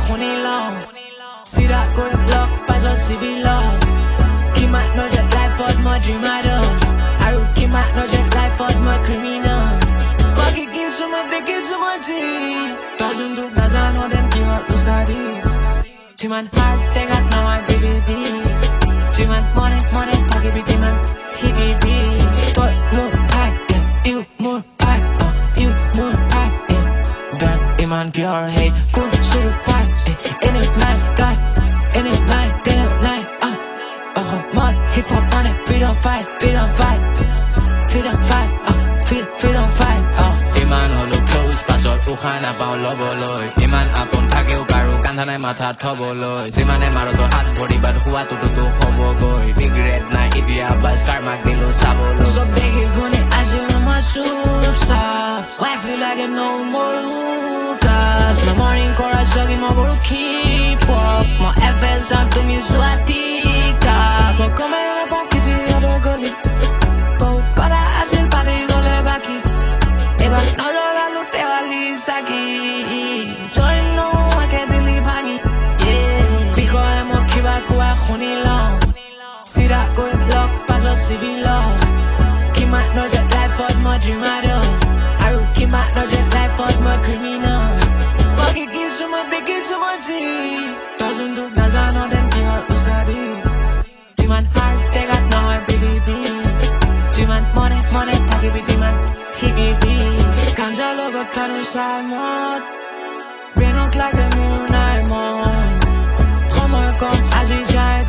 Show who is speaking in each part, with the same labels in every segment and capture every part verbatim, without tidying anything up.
Speaker 1: শুনি লওঁ চিৰা কৰি ব্লক পাছত চিবি লওঁ কিমান নজৰ লাইফত মই ড্ৰিমাৰ আৰু কিমান নজৰ লাইফত মই ক্ৰিমিনেল বাকি কিছুমান দেখিছো মই যি তই যোনটো নাজানো দেন কিহৰ উচাৰি যিমান হাৰ্ট টেঙাত নহয় বিৰিবি যিমান মনে মনে থাকিবি কিমান শিকিবি তই মোৰ ভাই ইউ মোৰ ভাই ইউ মোৰ ভাই গান ইমান কিহৰ হেই কোন চুৰ ভাই এনে নাই গাই এনে নাই তেনে নাই অহ মই হিপ হপ মানে freedom fight freedom fight freedom fight freedom fight ইমান হলো close পাছত উশাহ নাপাওঁ ল'বলৈ ইমান আপোন থাকেও কাৰো কান্ধা নাই মাথাত থবলৈ যিমানে মাৰো তো হাত ভৰি বাদ হোৱাটোতো হ'বগৈ ৰিগ্ৰেট নাই এতিয়া বাছ কাৰ্মাক দিলো চাবলৈ চব দেখি গুণি আজি মই চুপচাপ I feel like I'm no more hookahs my morning কৰা jogging মই গৰু keep up মই এভেল যাম তুমি চোৱা টিকা মই কমে নাপাকি দিয়াৰে গলি বহুত কৰা আছিল পাৰি গলে বাকি এবাৰ নজৰালো তেৱালি চাকি জয় নোহোৱাকে দিলি ভাঙি বিষয়ে মোক কিবা কোৱা শুনি লওঁ চিৰা কৰি ব্লক পাছত চিবি লওঁ কিমান নজৰ লাইফত মই ড্ৰিমাৰ আৰু কিমান নজৰ লাইফত মই ক্ৰিমিনেল বাকি কিছুমান দেখিছো মই যি তই যোনটো নাজানো দেন কিহৰ উচাৰি যিমান হাৰ্ট টেঙাত নহয় বিৰিবি যিমান মনে মনে থাকিবি কিমান শিকিবি গাঞ্জা লগত খানো চামত ব্ৰেইনক লাগে মোৰ নাই মন সময় কম আজি যায়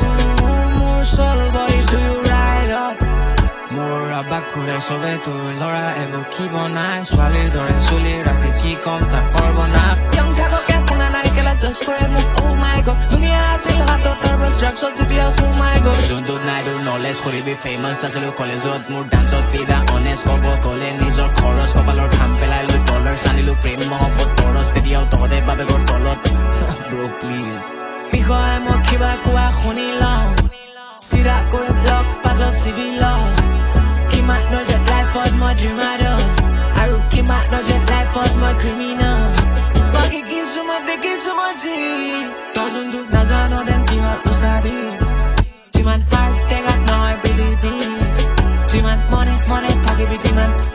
Speaker 1: মোৰ চল body do you ride up মোৰ আবাক ঘূৰে চবে তোৰ ল'ৰা এইবোৰ কি বনাই ছোৱালীৰ দৰে চুলি ৰাখে কি কম তাক কৰিব না young থাককে শুনা নাই কেলা জাষ্ট কৰে মোক oh my god দুনিয়া আছিল হাতত তাৰ ড্ৰাগছত যেতিয়া oh my god যোনটো নাই তোৰ নলেজ কৰিবি ফেমাছ আছিলো কলেজত মোৰ ডান্সত ফিদা অনেষ্ট ক'ব গ'লে নিজৰ খৰচ কপালৰ ঘাম পেলাই লৈ ডলাৰ চানিলো প্ৰেম মহব্বত খৰচ তেতিয়াও তহঁতে বাবে ঘৰ তলত bro please বিষয়ে মোক কিবা কোৱা শুনি লওঁ চিৰা কৰি ব্লক পাছত চিবি লওঁ কিমান নজৰ লাইফত মই ড্ৰিমাৰ আৰু কিমান নজৰ লাইফত মই ক্ৰিমিনেল বাকি কিছুমান দেখিছো মই যি তই যোনটো নাজানো দেন কিহৰ উচাৰি যিমান হাৰ্ট টেঙাত নহয় বিৰিবি যিমান মনে মনে থাকিবি কিমান